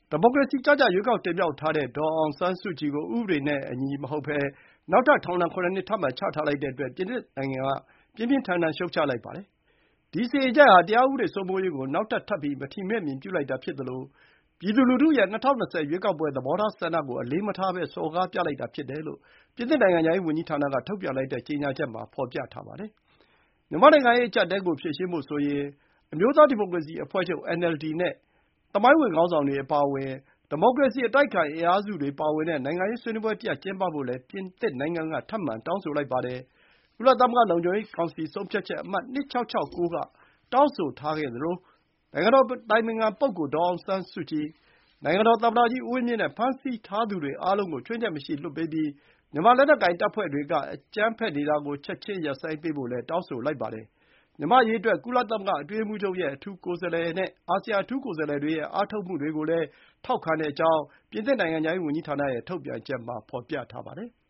ဒီမိုကရေစီကျကျရွေးကောက်တင်မြှောက်ထားတဲ့ဒေါ်အောင်ဆန်းစုကြည်ကို ဥပဒေနဲ့အညီမဟုတ်ဘဲ နောက်ထပ်ထောင်ဒဏ် ၇ နှစ် ထပ်မံချထားလိုက်တဲ့အတွက် ပြင်သစ်နိုင်ငံက ပြင်းပြင်းထန်ထန်ရှုတ်ချလိုက်ပါတယ်။ ဒီစီရင်ချက်ဟာ တရားဥပဒေစိုးမိုးရေးကို နောက်ထပ်ထပ်ပြီး မထီမဲ့မြင်ပြုလိုက်တာဖြစ်သလို ပြည်သူလူထုရဲ့ ၂၀၂၀ ရွေးကောက်ပွဲသဘောထားဆန္ဒကို အလေးမထားဘဲ စော်ကားပြလိုက်တာဖြစ်တယ်လို့ ပြင်သစ်နိုင်ငံခြားရေးဝန်ကြီးဌာနက ထုတ်ပြန်လိုက်တဲ့ကြေညာချက်မှာ ဖော်ပြထားပါတယ်။ မြန်မာ့နိုင်ငံရေးအကျပ်အတည်းကိုဖြေရှင်းဖို့ဆိုရင် အမျိုးသားဒီမိုကရေစီအဖွဲ့ချုပ် NLD နဲ့ သမိုင်းဝင်ခေါင်းဆောင်တွေအပါအဝင် ဒီမိုကရေစီအတိုက်အခံအင်အားစုတွေပါဝင်တဲ့ နိုင်ငံရေးဆွေးနွေးပွဲတရပ်ကျင်းပဖို့လည်း ပြင်သစ်နိုင်ငံက ထပ်မံတောင်းဆိုလိုက်ပါတယ်။ ကုလသမဂ္ဂလုံခြုံရေးကောင်စီဆုံးဖြတ်ချက်အမှတ် 2669 က တောင်းဆိုထားခဲ့သလို နိုင်ငံတော်အတိုင်ပင်ခံပုဂ္ဂိုလ်ဒေါ်အောင်ဆန်းစုကြည်၊ နိုင်ငံတော်သမ္မတကြီးဦးဝင်းမြင့်နဲ့ ဖမ်းဆီးထားသူတွေအားလုံးကို ခြွင်းချက်မရှိလွှတ်ပေးပြီး မြန်မာလက်နက်ကိုင်တပ်ဖွဲ့တွေက အကြမ်းဖက်နေတာကို ချက်ချင်းရပ်ဆိုင်းပေးဖို့လည်း တောင်းဆိုလိုက်ပါတယ်။ မြန်မာ့အရေးအတွက် ကုလသမဂ္ဂအတွင်းရေးမှူးချုပ်ရဲ့အထူးကိုယ်စားလှယ်နဲ့ အာဆီယံအထူးကိုယ်စားလှယ်တွေရဲ့အားထုတ်မှုတွေကိုလည်း ထောက်ခံကြောင်း ပြင်သစ်နိုင်ငံခြားရေးဝန်ကြီးဌာနရဲ့ထုတ်ပြန်ချက်မှာ ဖော်ပြထားပါတယ်။